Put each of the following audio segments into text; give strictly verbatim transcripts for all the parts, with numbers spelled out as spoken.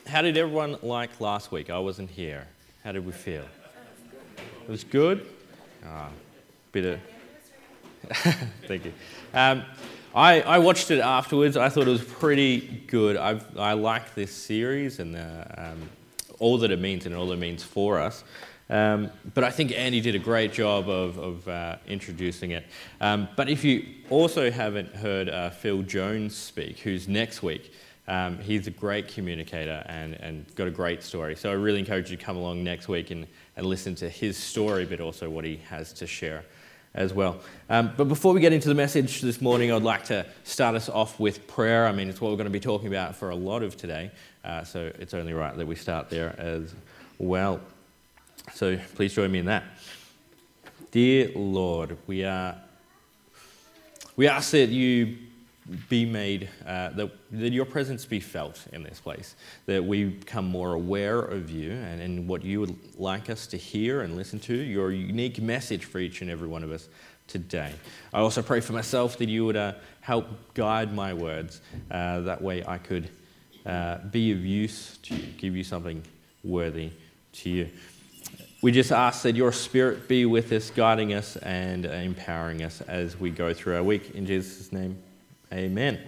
how did everyone like last week? I wasn't here. How did we feel? It was good? Ah, bit of... Thank you. Um, I, I watched it afterwards. I thought it was pretty good. I've, I like this series and the, um, all that it means and all that it means for us. Um, but I think Andy did a great job of, of uh, introducing it. Um, but if you also haven't heard uh, Phil Jones speak, who's next week, um, he's a great communicator and, and got a great story. So I really encourage you to come along next week and, and listen to his story, but also what he has to share as well. Um, but before we get into the message this morning, I'd like to start us off with prayer. I mean, it's what we're going to be talking about for a lot of today, uh, so it's only right that we start there as well. So please join me in that. Dear Lord, we are we ask that you be made, uh, that, that your presence be felt in this place, that we become more aware of you and, and what you would like us to hear and listen to, your unique message for each and every one of us today. I also pray for myself that you would uh, help guide my words, uh, that way I could uh, be of use to you, give you something worthy to you. We just ask that your Spirit be with us, guiding us and empowering us as we go through our week. In Jesus' name, amen.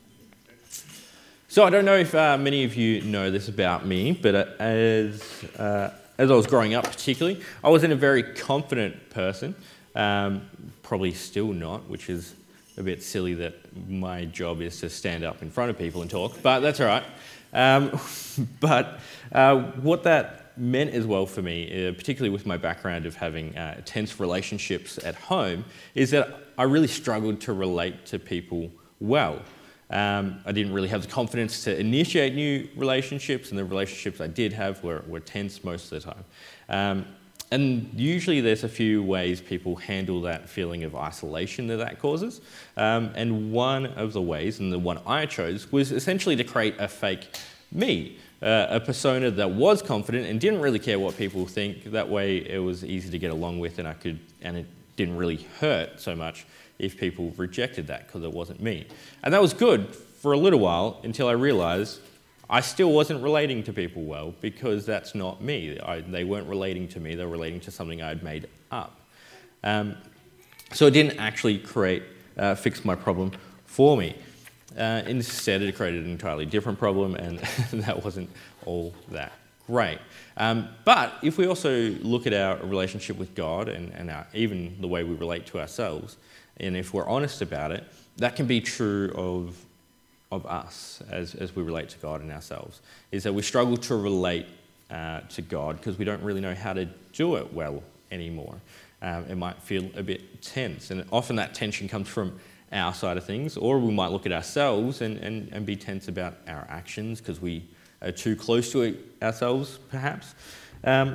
So I don't know if uh, many of you know this about me, but uh, as uh, as I was growing up particularly, I wasn't a very confident person. Um, probably still not, which is a bit silly that my job is to stand up in front of people and talk, but that's all right. Um, but uh, what that meant as well for me, uh, particularly with my background of having uh, tense relationships at home, is that I really struggled to relate to people well. Um, I didn't really have the confidence to initiate new relationships, and the relationships I did have were, were tense most of the time. Um, and usually there's a few ways people handle that feeling of isolation that that causes. Um, and one of the ways, and the one I chose, was essentially to create a fake me. Uh, a persona that was confident and didn't really care what people think. That way it was easy to get along with, and I could, and it didn't really hurt so much if people rejected that because it wasn't me. And that was good for a little while until I realized I still wasn't relating to people well because that's not me. I, they weren't relating to me, they were relating to something I'd made up. Um, so it didn't actually create, uh, fix my problem for me. Uh, instead, it created an entirely different problem, and that wasn't all that great. Um, but if we also look at our relationship with God and, and our, even the way we relate to ourselves, and if we're honest about it, that can be true of of us as, as we relate to God and ourselves, is that we struggle to relate uh, to God because we don't really know how to do it well anymore. Um, it might feel a bit tense, and often that tension comes from our side of things, or we might look at ourselves and, and, and be tense about our actions because we are too close to it ourselves, perhaps. Um,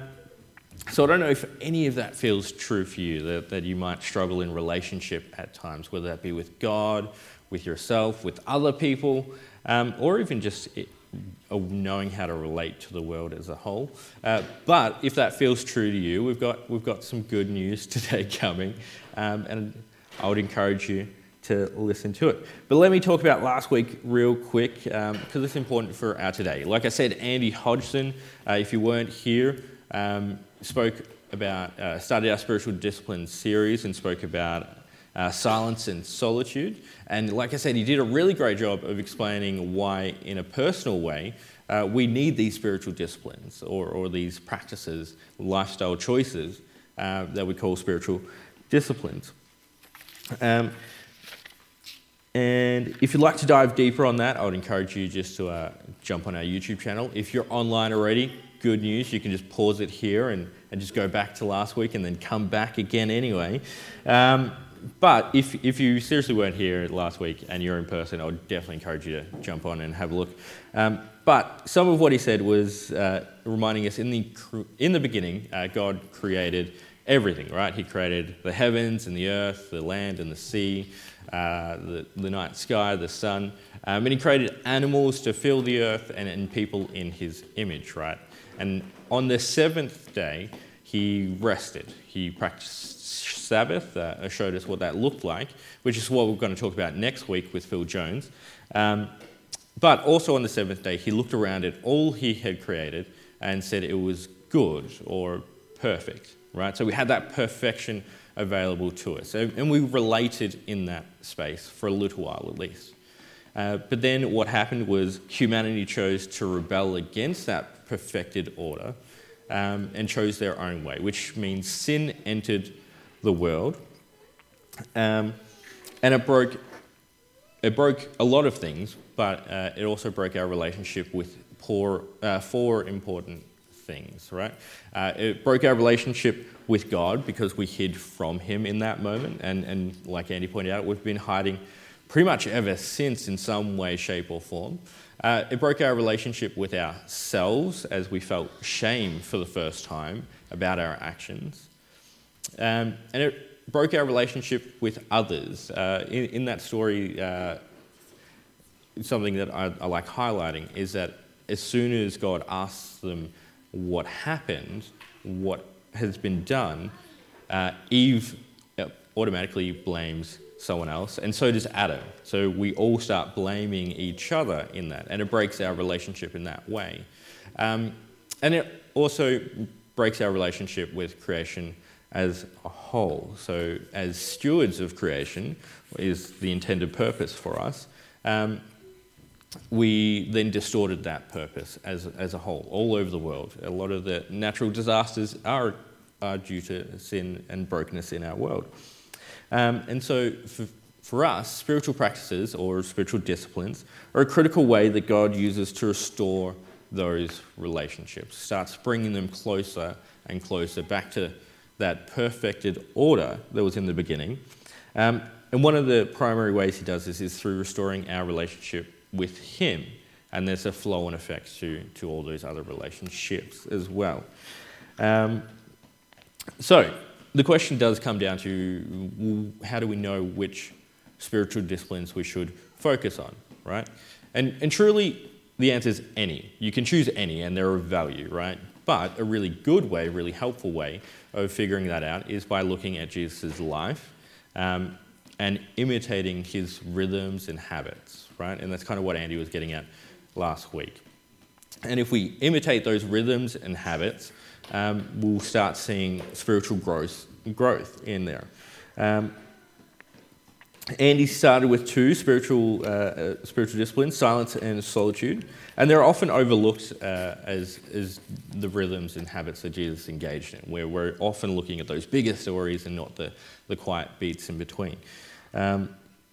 so I don't know if any of that feels true for you, that, that you might struggle in relationship at times, whether that be with God, with yourself, with other people, um, or even just it, uh, knowing how to relate to the world as a whole. Uh, but if that feels true to you, we've got we've got some good news today coming, um, and I would encourage you to listen to it. But let me talk about last week real quick, because um, it's important for our today. Like I said, Andy Hodgson, uh, if you weren't here, um, spoke about, uh, started our spiritual disciplines series and spoke about uh, silence and solitude. And like I said, he did a really great job of explaining why, in a personal way, uh, we need these spiritual disciplines or, or these practices, lifestyle choices uh, that we call spiritual disciplines. Um, And if you'd like to dive deeper on that, I would encourage you just to uh, jump on our YouTube channel. If you're online already, good news, you can just pause it here and, and just go back to last week and then come back again anyway. Um, but if if you seriously weren't here last week and you're in person, I would definitely encourage you to jump on and have a look. Um, but some of what he said was uh, reminding us in the in the beginning, uh, God created everything, right? He created the heavens and the earth, the land and the sea, uh, the, the night sky, the sun. Um, and he created animals to fill the earth and, and people in his image, right? And on the seventh day, he rested. He practiced Sabbath, uh, showed us what that looked like, which is what we're going to talk about next week with Phil Jones. Um, But also on the seventh day, he looked around at all he had created and said it was good or perfect, right? So we had that perfection available to us. And, and we related in that space for a little while at least. Uh, but then what happened was humanity chose to rebel against that perfected order um, and chose their own way, which means sin entered the world. Um, and it broke, it broke a lot of things, but uh, it also broke our relationship with poor, uh, four important things, right? Uh, it broke our relationship with God because we hid from him in that moment. And, and like Andy pointed out, we've been hiding pretty much ever since in some way, shape or form. Uh, it broke our relationship with ourselves as we felt shame for the first time about our actions. Um, and it broke our relationship with others. Uh, in, in that story, uh, something that I, I like highlighting is that as soon as God asks them what happened, what has been done, uh, Eve automatically blames someone else, and so does Adam. So we all start blaming each other in that, and it breaks our relationship in that way. Um, and it also breaks our relationship with creation as a whole. So as stewards of creation is the intended purpose for us, um, we then distorted that purpose as, as a whole, all over the world. A lot of the natural disasters are, are due to sin and brokenness in our world. Um, and so for, for us, spiritual practices or spiritual disciplines are a critical way that God uses to restore those relationships, starts bringing them closer and closer back to that perfected order that was in the beginning. Um, and one of the primary ways he does this is through restoring our relationship with him. And there's a flow and effect to, to all those other relationships as well. Um, so, the question does come down to how do we know which spiritual disciplines we should focus on, right? And, and truly, the answer is any. You can choose any, and they're of value, right? But a really good way, really helpful way of figuring that out is by looking at Jesus' life um, and imitating his rhythms and habits, right? And that's kind of what Andy was getting at last week. And if we imitate those rhythms and habits, um, we'll start seeing spiritual growth, growth in there. Um, Andy started with two spiritual uh, uh, spiritual disciplines, silence and solitude, and they're often overlooked uh, as, as the rhythms and habits that Jesus engaged in, where we're often looking at those bigger stories and not the, the quiet beats in between. Um,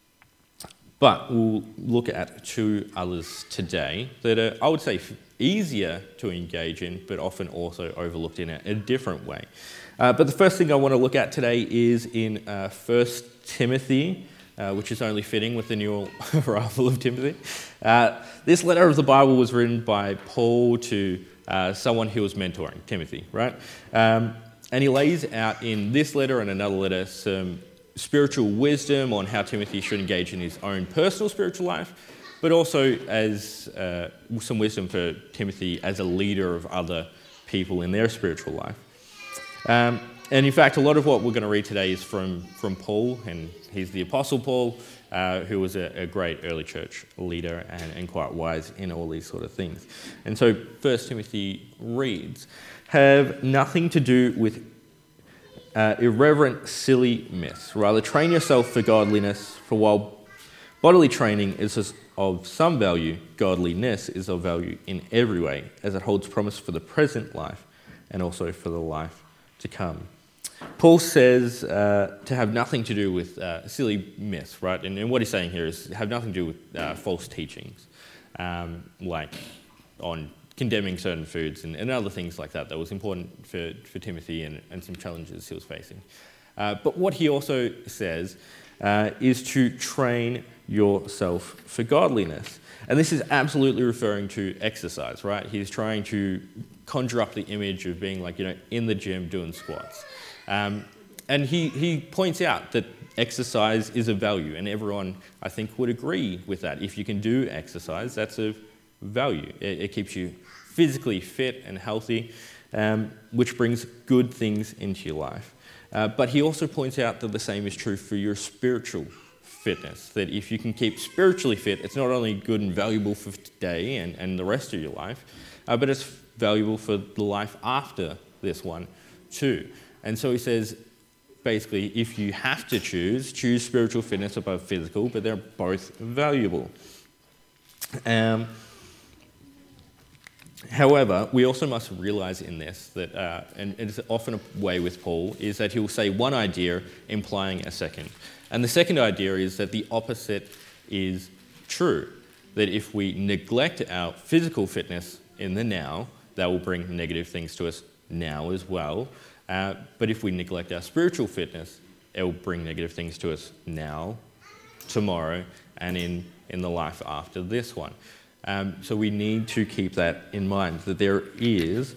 but we'll look at two others today that are, I would say, easier to engage in, but often also overlooked in a, a different way. Uh, but the first thing I want to look at today is in uh, First Timothy, uh, which is only fitting with the new arrival of Timothy. Uh, this letter of the Bible was written by Paul to uh, someone he was mentoring, Timothy, right? Um, and he lays out in this letter and another letter some spiritual wisdom on how Timothy should engage in his own personal spiritual life, but also as uh, some wisdom for Timothy as a leader of other people in their spiritual life. Um, and in fact, a lot of what we're going to read today is from, from Paul, and he's the Apostle Paul, uh, who was a, a great early church leader and, and quite wise in all these sort of things. And so First Timothy reads, "Have nothing to do with uh, irreverent, silly myths. Rather, train yourself for godliness, for while bodily training is of some value, godliness is of value in every way, as it holds promise for the present life and also for the life to come." Paul says uh, to have nothing to do with uh, silly myths, right? And, and what he's saying here is have nothing to do with uh, false teachings, um, like on condemning certain foods and, and other things like that that was important for, for Timothy and, and some challenges he was facing. Uh, but what he also says uh, is to train yourself for godliness. And this is absolutely referring to exercise, right? He's trying to conjure up the image of being like, you know, in the gym doing squats. Um, and he, he points out that exercise is of value, and everyone, I think, would agree with that. If you can do exercise, that's of value. It, it keeps you physically fit and healthy, um, which brings good things into your life. Uh, but he also points out that the same is true for your spiritual fitness. That if you can keep spiritually fit, it's not only good and valuable for today and, and the rest of your life, uh, but it's valuable for the life after this one too. And so he says, basically, if you have to choose, choose spiritual fitness above physical, but they're both valuable. Um, however, we also must realize in this that, uh, and it's often a way with Paul, is that he'll say one idea implying a second. And the second idea is that the opposite is true. That if we neglect our physical fitness in the now, that will bring negative things to us now as well. Uh, but if we neglect our spiritual fitness, it will bring negative things to us now, tomorrow, and in, in the life after this one. Um, so we need to keep that in mind, that there is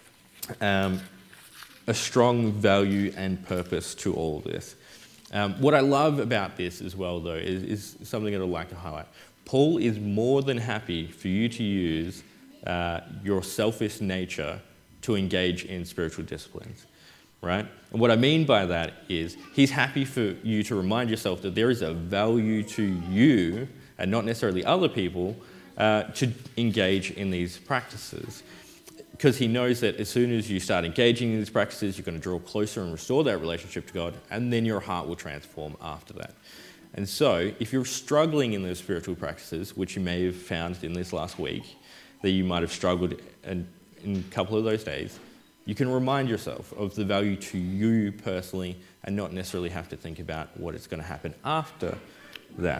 um, a strong value and purpose to all this. Um, what I love about this as well, though, is, is something that I'd like to highlight. Paul is more than happy for you to use uh, your selfish nature to engage in spiritual disciplines, right? And what I mean by that is he's happy for you to remind yourself that there is a value to you, and not necessarily other people, uh, to engage in these practices. Because he knows that as soon as you start engaging in these practices, you're going to draw closer and restore that relationship to God, and then your heart will transform after that. And so, if you're struggling in those spiritual practices, which you may have found in this last week, that you might have struggled in, in a couple of those days, you can remind yourself of the value to you personally and not necessarily have to think about what is going to happen after that.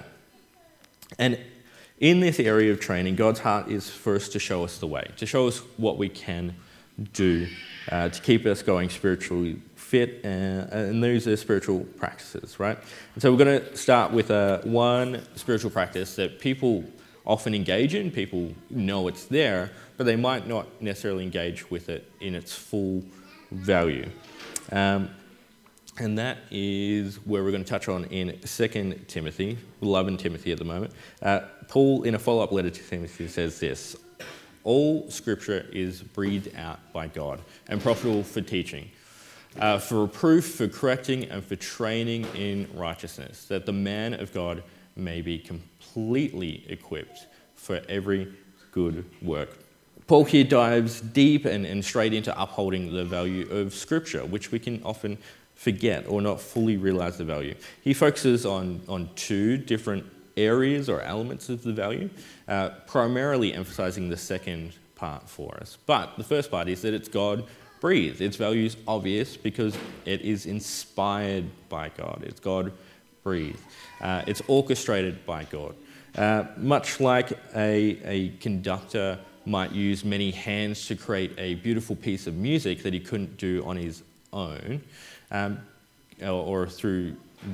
And in this area of training, God's heart is for us to show us the way, to show us what we can do uh, to keep us going spiritually fit, uh, and those are spiritual practices, right? And so we're going to start with uh, one spiritual practice that people often engage in, people know it's there, but they might not necessarily engage with it in its full value. Um, and that is where we're going to touch on in Second Timothy. We love in Timothy at the moment. Uh, Paul, in a follow-up letter to Timothy, says this: all scripture is breathed out by God and profitable for teaching, uh, for reproof, for correcting, and for training in righteousness, that the man of God may be completely equipped for every good work. Paul here dives deep and, and straight into upholding the value of Scripture, which we can often forget or not fully realize the value. He focuses on, on two different areas or elements of the value, uh, primarily emphasizing the second part for us. But the first part is that it's God-breathed. Its value is obvious because it is inspired by God. It's God-breathed. Uh, it's orchestrated by God. Uh, much like a, a conductor might use many hands to create a beautiful piece of music that he couldn't do on his own, um, or, or through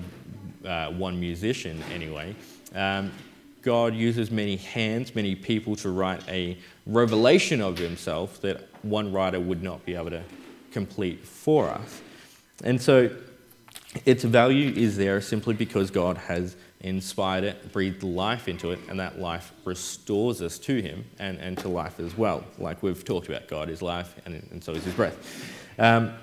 uh, one musician anyway, um, God uses many hands, many people to write a revelation of himself that one writer would not be able to complete for us. And so its value is there simply because God has inspired it, breathed life into it, and that life restores us to him and, and to life as well. Like we've talked about, God is life, and, and so is his breath. Um,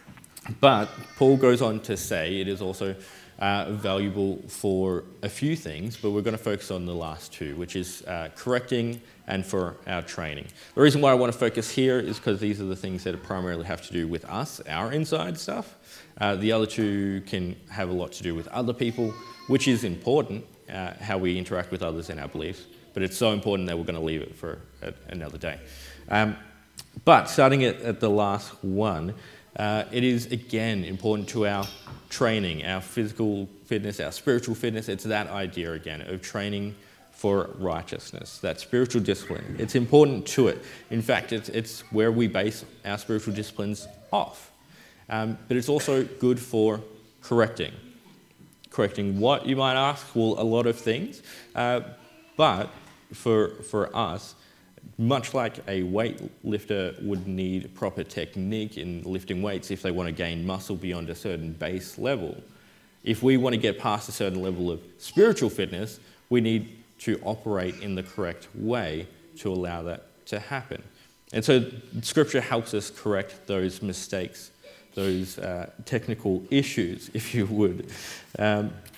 but Paul goes on to say it is also uh, valuable for a few things, but we're going to focus on the last two, which is uh, correcting and for our training. The reason why I want to focus here is because these are the things that primarily have to do with us, our inside stuff. Uh, the other two can have a lot to do with other people, which is important, uh, how we interact with others and our beliefs, but it's so important that we're going to leave it for a, another day. Um, but starting at, at the last one, uh, it is again important to our training, our physical fitness, our spiritual fitness. It's that idea again of training for righteousness, that spiritual discipline. It's important to it. In fact, it's, it's where we base our spiritual disciplines off. Um, but it's also good for correcting. Correcting what, you might ask? Well, a lot of things. Uh, but for for us, much like a weightlifter would need proper technique in lifting weights if they want to gain muscle beyond a certain base level, if we want to get past a certain level of spiritual fitness, we need to operate in the correct way to allow that to happen. And so Scripture helps us correct those mistakes, those uh, technical issues, if you would. Um,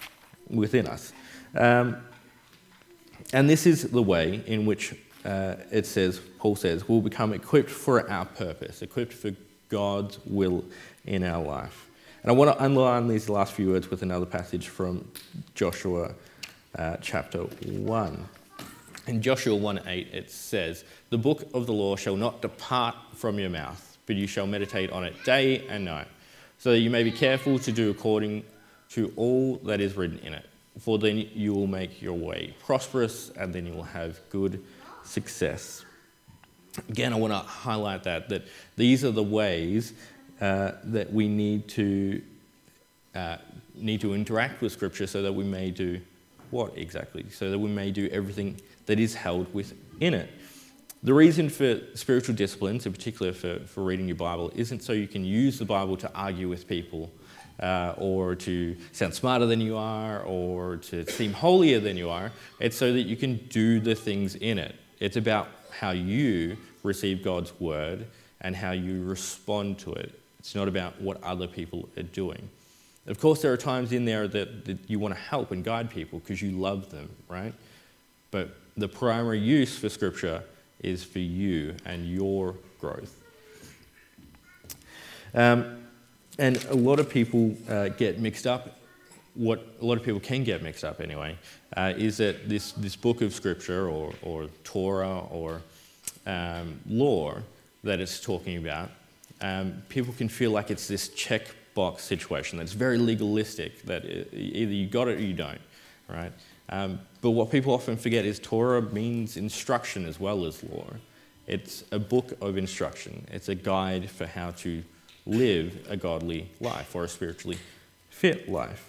within us. Um, and this is the way in which uh, it says, Paul says, we'll become equipped for our purpose, equipped for God's will in our life. And I want to underline these last few words with another passage from Joshua uh, chapter one. In Joshua one eight, it says, "The book of the law shall not depart from your mouth, but you shall meditate on it day and night, so that you may be careful to do according to all that is written in it. For then you will make your way prosperous, and then you will have good success." Again, I want to highlight that, that these are the ways uh, that we need to uh, need to interact with Scripture so that we may do what exactly? So that we may do everything that is held within it. The reason for spiritual disciplines, in particular for, for reading your Bible, isn't so you can use the Bible to argue with people uh, or to sound smarter than you are or to seem holier than you are. It's so that you can do the things in it. It's about how you receive God's word and how you respond to it. It's not about what other people are doing. Of course, there are times in there that, that you want to help and guide people because you love them, right? But the primary use for Scripture is for you and your growth. Um, and a lot of people uh, get mixed up. What a lot of people can get mixed up anyway, uh, is that this, this book of Scripture or, or Torah or um, law that it's talking about, um, people can feel like it's this checkbox situation that's very legalistic, that it, either you got it or you don't, right? Um, but what people often forget is Torah means instruction as well as law. It's a book of instruction. It's a guide for how to live a godly life or a spiritually fit life.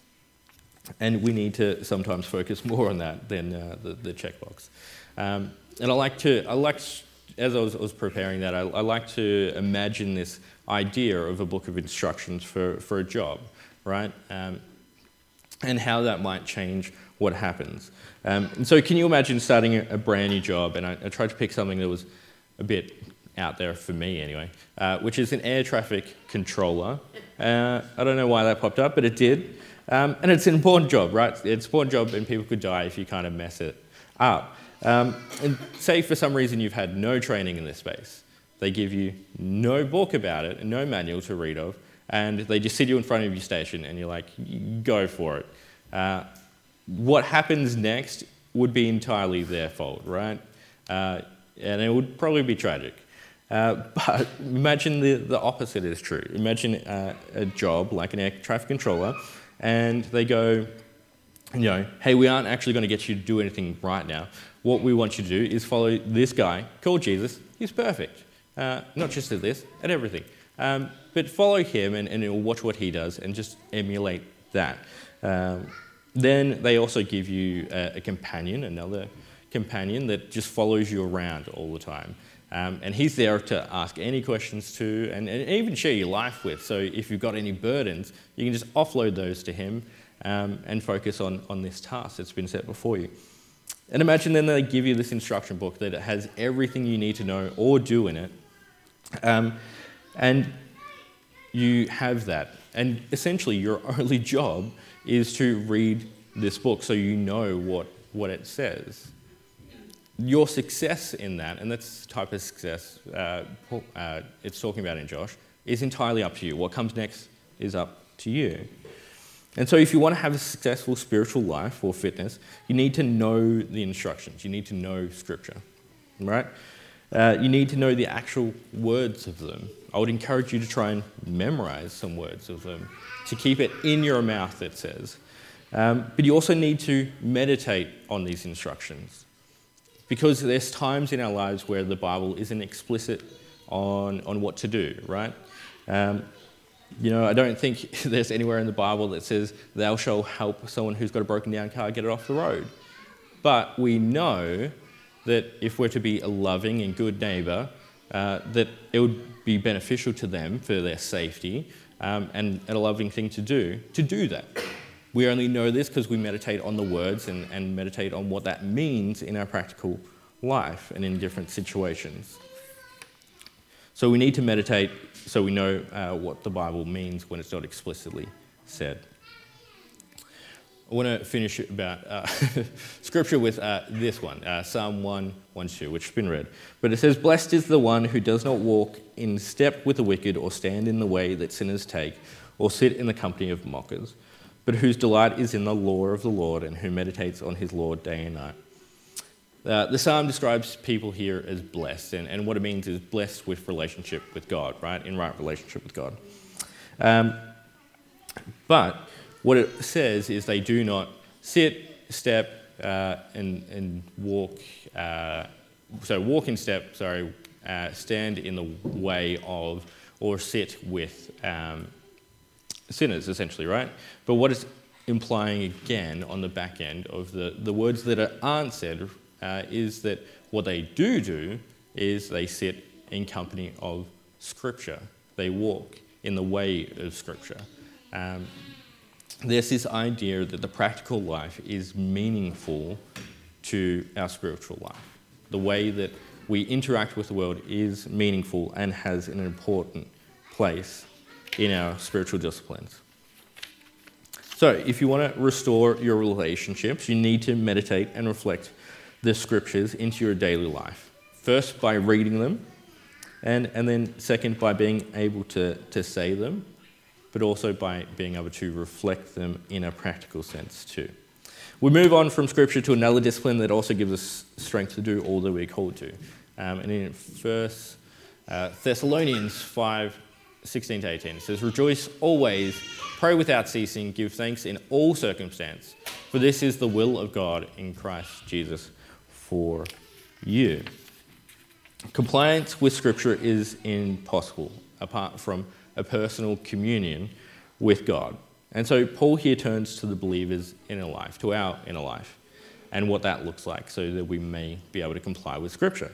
And we need to sometimes focus more on that than uh, the, the checkbox. Um, and I like to, I like, as I was, I was preparing that, I, I like to imagine this idea of a book of instructions for, for a job, right? Um, and how that might change what happens. Um, and so can you imagine starting a, a brand new job? And I, I tried to pick something that was a bit out there for me anyway, uh, which is an air traffic controller. Uh, I don't know why that popped up, but it did. Um, and it's an important job, right? It's an important job and people could die if you kind of mess it up. Um, and say for some reason you've had no training in this space. They give you no book about it and no manual to read of, and they just sit you in front of your station and you're like, go for it. Uh, what happens next would be entirely their fault, right? Uh, and it would probably be tragic. Uh, but imagine the, the opposite is true. Imagine uh, a job like an air traffic controller, and they go, you know, hey, we aren't actually going to get you to do anything right now. What we want you to do is follow this guy called Jesus. He's perfect. Uh, not just at this, at everything. Um, but follow him and, and watch what he does and just emulate that. Um, then they also give you a, a companion, another companion that just follows you around all the time. Um, and he's there to ask any questions to and, and even share your life with. So if you've got any burdens, you can just offload those to him um, and focus on, on this task that's been set before you. And imagine then they give you this instruction book that has everything you need to know or do in it. Um, and you have that. And essentially your only job is to read this book so you know what, what it says. Your success in that, and that's the type of success uh, uh, it's talking about in Josh, is entirely up to you. What comes next is up to you. And so if you want to have a successful spiritual life or fitness, you need to know the instructions. You need to know Scripture, right? Uh, you need to know the actual words of them. I would encourage you to try and memorize some words of them, to keep it in your mouth, it says. Um, but you also need to meditate on these instructions, because there's times in our lives where the Bible isn't explicit on, on what to do, right? Um, you know, I don't think there's anywhere in the Bible that says, thou shalt help someone who's got a broken down car get it off the road. But we know that if we're to be a loving and good neighbour, uh, that it would be beneficial to them for their safety um, and, and a loving thing to do, to do that. We only know this because we meditate on the words and, and meditate on what that means in our practical life and in different situations. So we need to meditate so we know uh, what the Bible means when it's not explicitly said. I want to finish about uh, scripture with uh, this one, uh, Psalm one, one, two, which has been read. But it says, "Blessed is the one who does not walk in step with the wicked, or stand in the way that sinners take, or sit in the company of mockers, but whose delight is in the law of the Lord, and who meditates on his law day and night." Uh, the psalm describes people here as blessed, and, and what it means is blessed with relationship with God, right? In right relationship with God. Um, but what it says is they do not sit, step, uh, and, and walk, uh, so walk in step, sorry, uh, stand in the way of, or sit with um, sinners, essentially, right? But what it's implying again on the back end of the, the words that aren't said uh, is that what they do do is they sit in company of Scripture. They walk in the way of Scripture. Um, there's this idea that the practical life is meaningful to our spiritual life. The way that we interact with the world is meaningful and has an important place in our spiritual disciplines. So if you want to restore your relationships, you need to meditate and reflect the scriptures into your daily life. First, by reading them, and, and then second, by being able to, to say them, but also by being able to reflect them in a practical sense too. We move on from scripture to another discipline that also gives us strength to do all that we're called to. Um, and in First uh, Thessalonians five, sixteen to eighteen, it says, "Rejoice always, pray without ceasing, give thanks in all circumstance, for this is the will of God in Christ Jesus for you." Compliance with Scripture is impossible apart from a personal communion with God. And so Paul here turns to the believer's inner life, to our inner life, and what that looks like so that we may be able to comply with Scripture.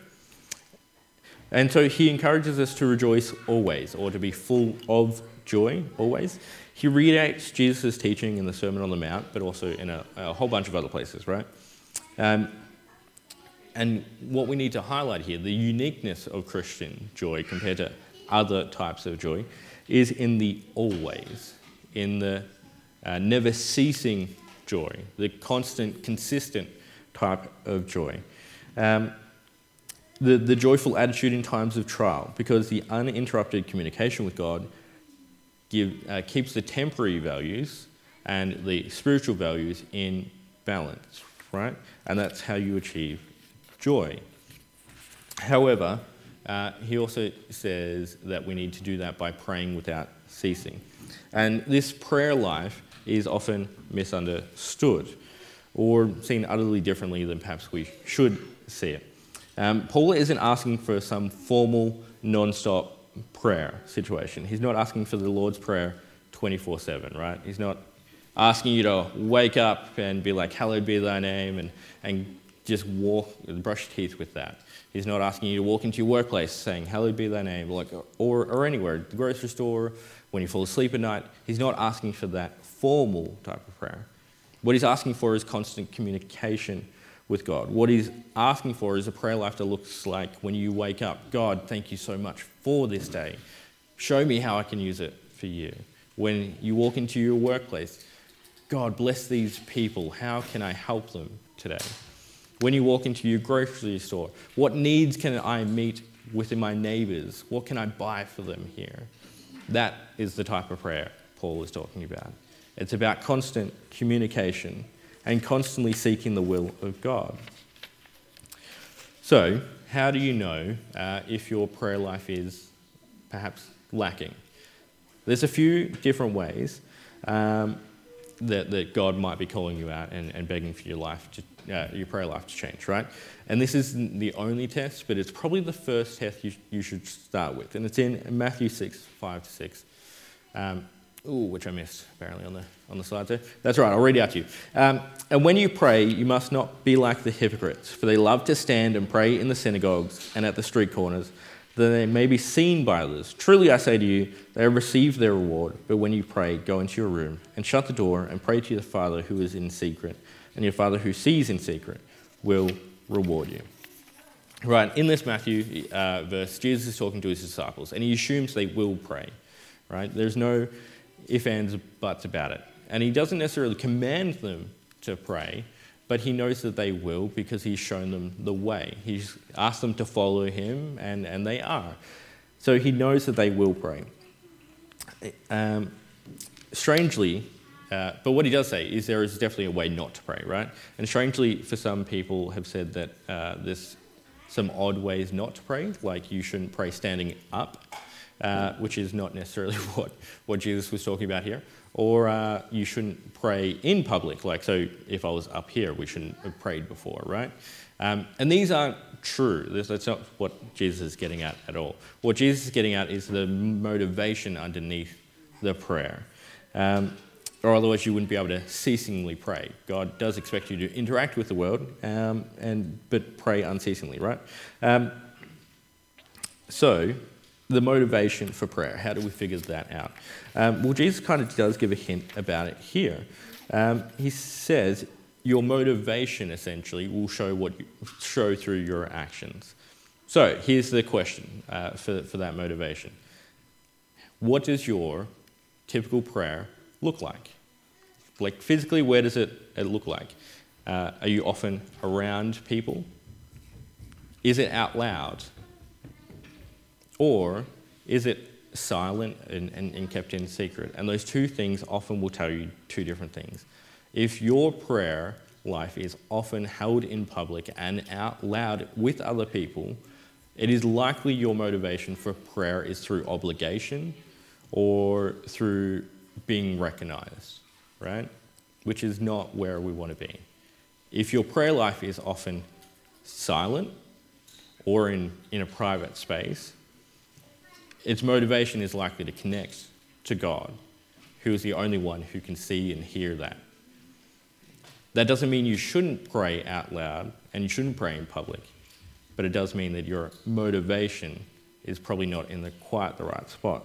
And so he encourages us to rejoice always, or to be full of joy always. He reiterates Jesus' teaching in the Sermon on the Mount, but also in a, a whole bunch of other places, right? Um, and what we need to highlight here, the uniqueness of Christian joy compared to other types of joy, is in the always, in the uh, never ceasing joy, the constant, consistent type of joy. Um, the, the joyful attitude in times of trial, because the uninterrupted communication with God give, uh, keeps the temporary values and the spiritual values in balance, right? And that's how you achieve joy. However, uh, he also says that we need to do that by praying without ceasing. And this prayer life is often misunderstood or seen utterly differently than perhaps we should see it. Um, Paul isn't asking for some formal, non-stop prayer situation. He's not asking for the Lord's Prayer twenty-four seven, right? He's not asking you to wake up and be like, "Hallowed be thy name," and, and just walk, brush your teeth with that. He's not asking you to walk into your workplace saying, "Hallowed be thy name," like, or, or anywhere, the grocery store, when you fall asleep at night. He's not asking for that formal type of prayer. What he's asking for is constant communication with God. What he's asking for is a prayer life that looks like when you wake up, "God, thank you so much for this day. Show me how I can use it for you." When you walk into your workplace, "God, bless these people. How can I help them today?" When you walk into your grocery store, "What needs can I meet within my neighbours? What can I buy for them here?" That is the type of prayer Paul is talking about. It's about constant communication and constantly seeking the will of God. So, how do you know uh, if your prayer life is perhaps lacking? There's a few different ways um, that, that God might be calling you out and, and begging for your life, to, uh, your prayer life to change, right? And this isn't the only test, but it's probably the first test you, you should start with. And it's in Matthew six, five to six. Um, Ooh, which I missed, apparently, on the on the slide there. That's right, I'll read it out to you. Um, "And when you pray, you must not be like the hypocrites, for they love to stand and pray in the synagogues and at the street corners, that they may be seen by others. Truly I say to you, they have received their reward. But when you pray, go into your room and shut the door and pray to your Father who is in secret, and your Father who sees in secret will reward you." Right, in this Matthew uh, verse, Jesus is talking to his disciples, and he assumes they will pray, right? There's no ifs, ands, buts about it. And he doesn't necessarily command them to pray, but he knows that they will because he's shown them the way. He's asked them to follow him, and, and they are. So he knows that they will pray. Um, strangely, uh, but what he does say is there is definitely a way not to pray, right? And strangely, for some people have said that uh, there's some odd ways not to pray, like you shouldn't pray standing up, uh, which is not necessarily what, what Jesus was talking about here. Or uh, you shouldn't pray in public, like so if I was up here, we shouldn't have prayed before, right? Um, and these aren't true. That's not what Jesus is getting at at all. What Jesus is getting at is the motivation underneath the prayer. Um, or otherwise you wouldn't be able to ceasingly pray. God does expect you to interact with the world, um, and but pray unceasingly, right? Um, so, the motivation for prayer, how do we figure that out? Um, well, Jesus kind of does give a hint about it here. Um, he says your motivation essentially will show what you, show through your actions. So here's the question uh, for, for that motivation. What does your typical prayer look like? Like physically, where does it, it look like? Uh, are you often around people? Is it out loud? Or is it silent and, and, and kept in secret? And those two things often will tell you two different things. If your prayer life is often held in public and out loud with other people, it is likely your motivation for prayer is through obligation or through being recognized, right? Which is not where we want to be. If your prayer life is often silent or in, in a private space, its motivation is likely to connect to God, who is the only one who can see and hear that. That doesn't mean you shouldn't pray out loud and you shouldn't pray in public, but it does mean that your motivation is probably not in the quite the right spot.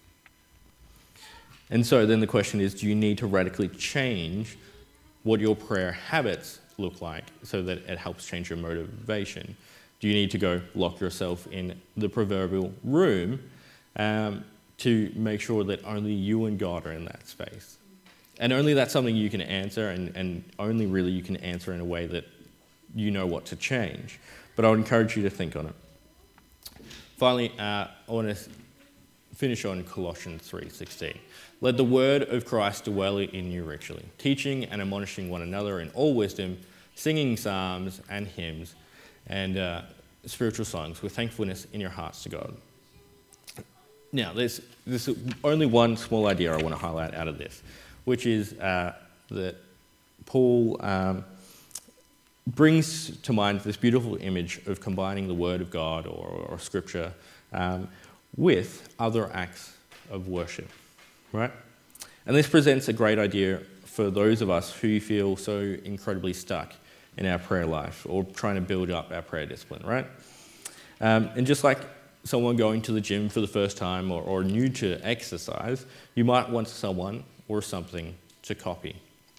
And so then the question is, do you need to radically change what your prayer habits look like so that it helps change your motivation? Do you need to go lock yourself in the proverbial room Um, to make sure that only you and God are in that space? And only that's something you can answer, and, and only really you can answer in a way that you know what to change. But I would encourage you to think on it. Finally, uh, I want to finish on Colossians three sixteen. Let the word of Christ dwell in you richly, teaching and admonishing one another in all wisdom, singing psalms and hymns and uh, spiritual songs with thankfulness in your hearts to God. Now, there's, there's only one small idea I want to highlight out of this, which is uh, that Paul um, brings to mind this beautiful image of combining the Word of God or, or Scripture um, with other acts of worship, right? And this presents a great idea for those of us who feel so incredibly stuck in our prayer life or trying to build up our prayer discipline, right? Um, and just like someone going to the gym for the first time or, or new to exercise, you might want someone or something to copy.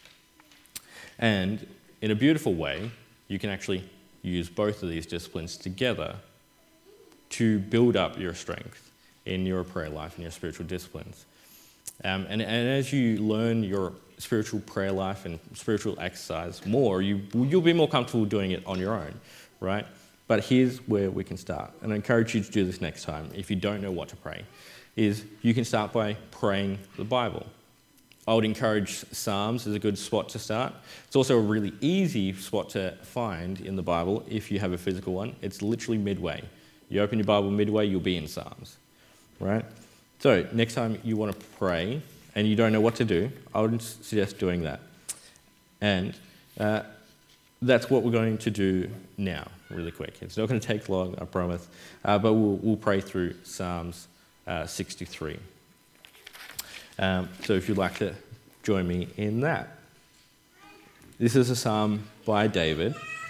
And in a beautiful way, you can actually use both of these disciplines together to build up your strength in your prayer life and your spiritual disciplines. Um, and, and as you learn your spiritual prayer life and spiritual exercise more, you, you'll be more comfortable doing it on your own, right? But here's where we can start, and I encourage you to do this next time if you don't know what to pray, is you can start by praying the Bible. I would encourage Psalms as a good spot to start. It's also a really easy spot to find in the Bible if you have a physical one. It's literally midway. You open your Bible midway, you'll be in Psalms, right? So next time you want to pray and you don't know what to do, I would suggest doing that. And uh, that's what we're going to do now, really quick. It's not going to take long, I promise, uh, but we'll, we'll pray through Psalms uh, sixty-three. Um, so if you'd like to join me in that. This is a psalm by David.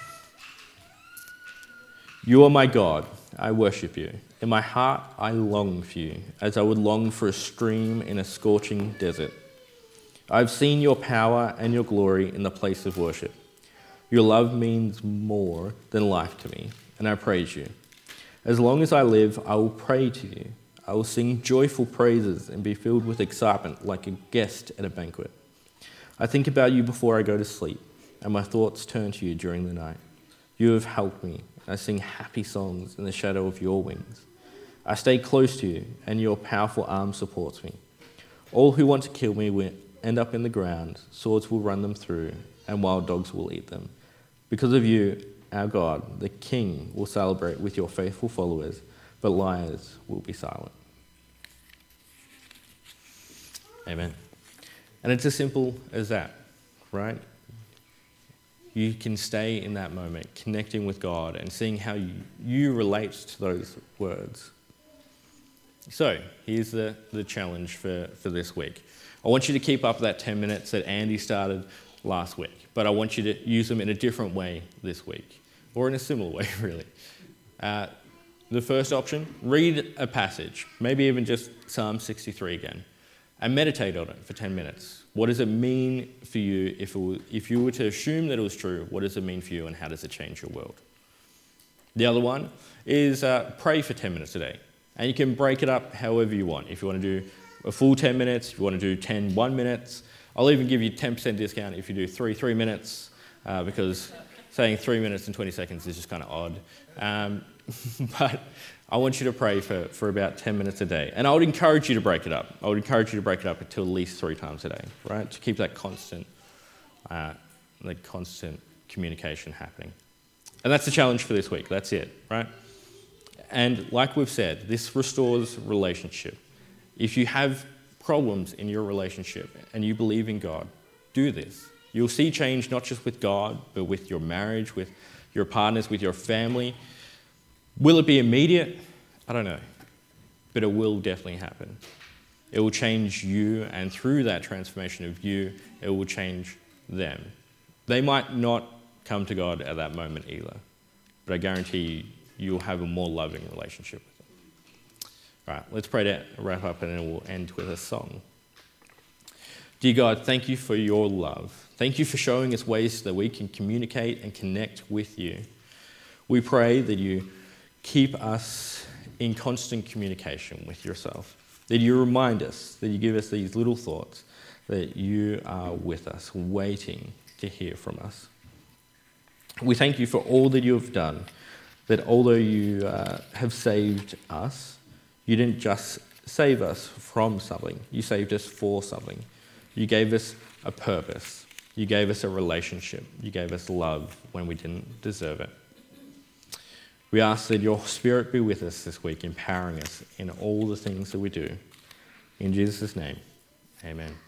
You are my God, I worship you. In my heart I long for you, as I would long for a stream in a scorching desert. I've seen your power and your glory in the place of worship. Your love means more than life to me, and I praise you. As long as I live, I will pray to you. I will sing joyful praises and be filled with excitement like a guest at a banquet. I think about you before I go to sleep, and my thoughts turn to you during the night. You have helped me. I sing happy songs in the shadow of your wings. I stay close to you, and your powerful arm supports me. All who want to kill me will end up in the ground. Swords will run them through, and wild dogs will eat them. Because of you, our God, the King will celebrate with your faithful followers, but liars will be silent. Amen. And it's as simple as that, right? You can stay in that moment, connecting with God and seeing how you, you relate to those words. So, here's the, the challenge for, for this week. I want you to keep up that ten minutes that Andy started last week, but I want you to use them in a different way this week, or in a similar way, really. Uh, the first option, read a passage, maybe even just Psalm sixty-three again, and meditate on it for ten minutes. What does it mean for you if, it was, if you were to assume that it was true? What does it mean for you, and how does it change your world? The other one is uh, pray for ten minutes a day. And you can break it up however you want. If you want to do a full ten minutes, if you want to do ten one minutes, I'll even give you ten percent discount if you do three three minutes, uh, because saying three minutes and twenty seconds is just kind of odd. Um, but I want you to pray for, for about ten minutes a day. And I would encourage you to break it up. I would encourage you to break it up until at least three times a day, right? To keep that constant, uh, that constant communication happening. And that's the challenge for this week. That's it, right? And like we've said, this restores relationship. If you have problems in your relationship and you believe in God, do this. You'll see change not just with God, but with your marriage, with your partners, with your family. Will it be immediate? I don't know. But it will definitely happen. It will change you, and through that transformation of you, it will change them. They might not come to God at that moment either, but I guarantee you, you'll have a more loving relationship with them. All right, let's pray to wrap up, and then we'll end with a song. Dear God, thank you for your love. Thank you for showing us ways that we can communicate and connect with you. We pray that you keep us in constant communication with yourself, that you remind us, that you give us these little thoughts, that you are with us, waiting to hear from us. We thank you for all that you have done, that although you uh, have saved us, you didn't just save us from something, you saved us for something. You gave us a purpose. You gave us a relationship. You gave us love when we didn't deserve it. We ask that your Spirit be with us this week, empowering us in all the things that we do. In Jesus' name, amen.